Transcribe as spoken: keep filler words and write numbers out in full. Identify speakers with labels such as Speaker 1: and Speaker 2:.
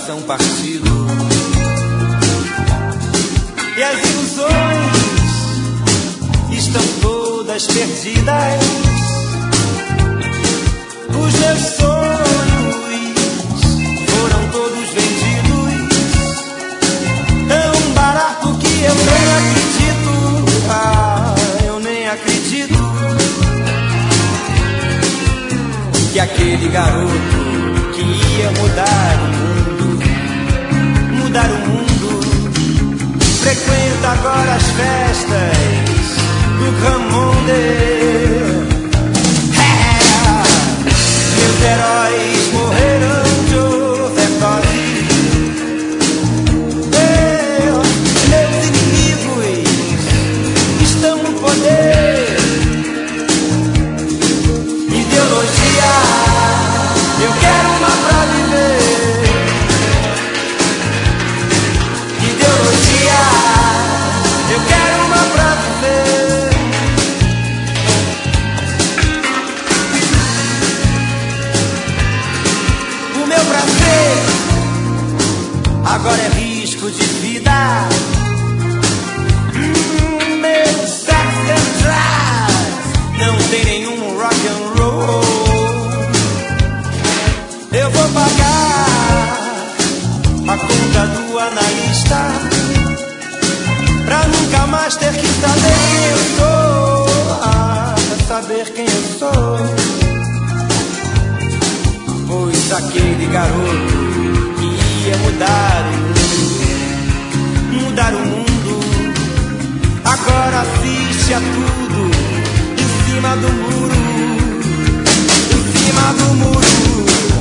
Speaker 1: coração partido. E as ilusões estão todas perdidas. Os meus sonhos foram todos vendidos, tão barato que eu nem acredito. Ah, eu nem acredito que aquele garoto que ia mudar o mundo, mudar o mundo, frequenta agora as festas do Ramonde. Meus heróis morreram de overdose. Eu, meus inimigos estão no poder. Ideologia, eu quero uma pra viver. Ideologia, eu quero uma pra viver. O meu prazer agora é risco de vida. Hum, meu sex and drugs não tem nenhum rock and roll. Eu vou pagar a conta do analista pra nunca mais ter que saber quem eu sou. Ah, saber quem eu sou. Pois aquele garoto que ia mudar o mundo, mudar o mundo, agora assiste a tudo em cima do muro, em cima do muro.